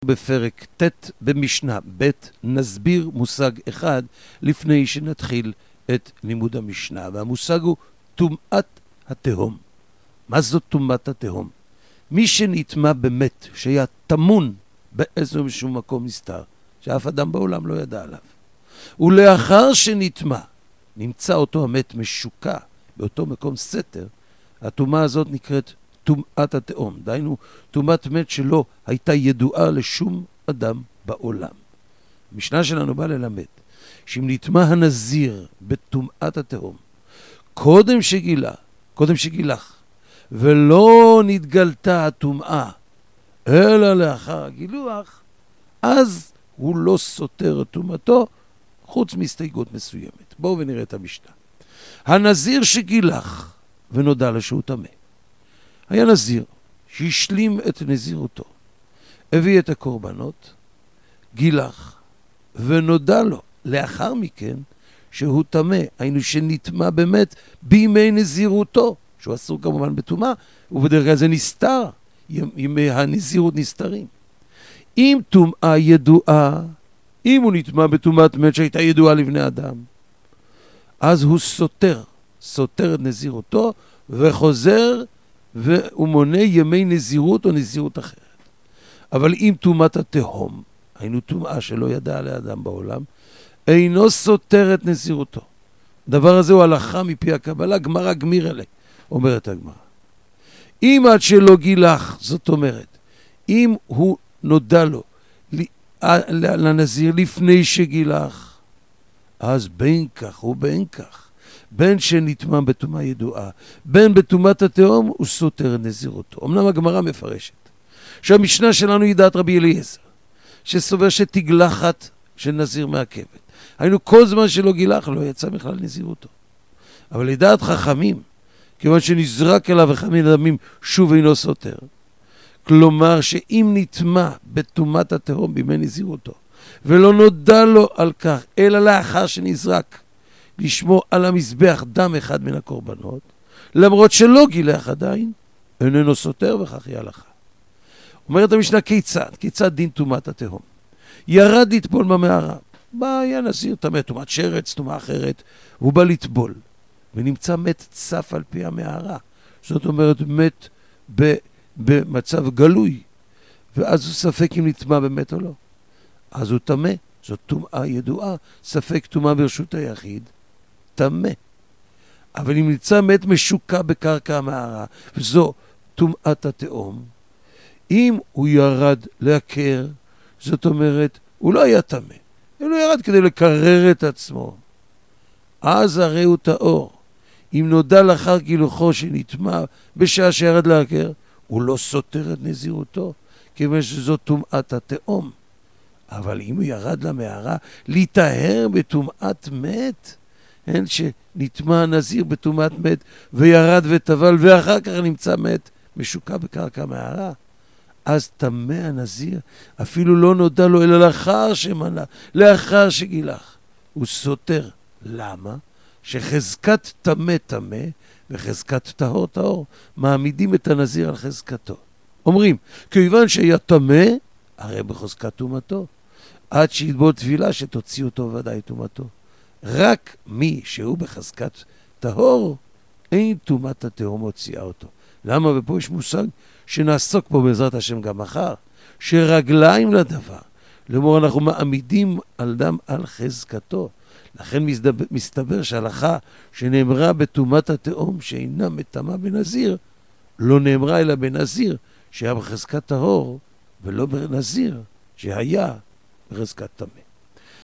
בפרק ט' במשנה ב' נסביר מושג אחד לפני שנתחיל את לימוד המשנה, והמושג הוא טומאת התהום. מה זאת טומאת התהום? מי שנטמא באמת, שהיה טמון באיזשהו מקום נסתר, שאף אדם בעולם לא ידע עליו, ולאחר שנטמא נמצא אותו המת משוקע באותו מקום סתר, הטומאה הזאת נקראת טומאת התהום. דהיינו, טומאת מת שלא הייתה ידועה לשום אדם בעולם. המשנה שלנו באה ללמד שאם נטמא הנזיר בטומאת התהום, קודם שגילח, ולא נתגלתה הטומאה, אלא לאחר הגילוח, אז הוא לא סותר את טומאתו, חוץ מהסתייגות מסוימת. בואו ונראה את המשנה. הנזיר שגילח ונודע לו שהוא טמא. היה נזיר שהשלים את נזירותו, הביא את הקורבנות, גילח, ונודע לו לאחר מכן שהוא טמא, היינו שנטמא באמת בימי נזירותו, שהוא אסור כמובן בטומאה, ובדרך כלל זה נסתר, ימי הנזירות נסתרים. אם טומאה ידועה, אם הוא נטמא בטומאת מת שהייתה ידועה לבני אדם, אז הוא סותר את נזירותו וחוזר והוא מונה ימי נזירות או נזירות אחרת. אבל אם טומאת התהום, היינו טומאה שלא ידע עליה אדם בעולם, אינו סותר את נזירותו. הדבר הזה הוא הלכה מפי הקבלה, גמרא גמיר אלי, אומרת הגמרא. אם עד שלא גילח, זאת אומרת, אם הוא נודע לו לנזיר לפני שגילח, אז בין כך ובין כך, בין שנטמא בטומאה ידועה, בין בטומאת התהום, הוא סותר נזירותו. אמנם הגמרא מפרשת שהמשנה שלנו היא דעת רבי אליעזר, שסובר שתגלחת של נזיר מעכבת. היינו כל זמן שלא גילח, לא יצא בכלל נזירותו. אבל לדעת חכמים, כיוון שנזרק אליו אחד מן הדמים, שוב אינו סותר. כלומר שאם נטמא בטומאת התהום בימי נזירותו, ולא נודע לו על כך, אלא לאחר שנזרק, לשמור על המזבח דם אחד מן הקורבנות, למרות שלא גילח עדיין, איננו סותר וכך היא הלכה. אומרת המשנה כיצד דין טומאת התהום? ירד לטבול במערה, היה נזיר טמא, טומאת שרץ, טומאה אחרת, הוא בא לטבול, ונמצא מת צף על פי המערה, זאת אומרת מת במצב גלוי, ואז הוא ספק אם נטמא באמת או לא. אז הוא טמא, זאת טומאה ידועה, ספק טומאה ברשות היחיד, טמא. אבל אם נמצא מת משוקע בקרקע המערה, וזו טומאת התהום, אם הוא ירד להכר, זאת אומרת, הוא לא היה טמא, הוא ירד כדי לקרר את עצמו. אז הרי הוא טהור. אם נודע לאחר גילוחו שנטמא בשעה שירד להכר, הוא לא סותר את נזירותו, כיוון שזו טומאת התהום. אבל אם הוא ירד למערה להיטהר בטומאת מת, אין שנטמא הנזיר בטומאת מת וירד וטבל ואחר כך נמצא מת משוקע בקרקע מערה, אז טמא הנזיר, אפילו לא נודע לו אלא לאחר שמנה, לאחר שגילח, הוא סותר. למה? שחזקת טמא טמא וחזקת טהור טהור, מעמידים את הנזיר על חזקתו. אומרים, כיוון שהיה טמא, הרי בחזקת טומאתו, עד שיטבול תפילה שתוציא אותו ודאי טומאתו. רק מי שהוא בחזקת טהור, אין טומאת התהום הוציאה אותו. למה? ופה יש מושג שנעסוק פה בעזרת השם גם מחר, שרגליים לדבר, לאמור אנחנו מעמידים על דם על חזקתו. לכן מסתבר שההלכה שנאמרה בטומאת התהום שאינה מטמא בנזיר, לא נאמרה אלא בנזיר שהיה בחזקת טהור, ולא בנזיר שהיה בחזקת טמא.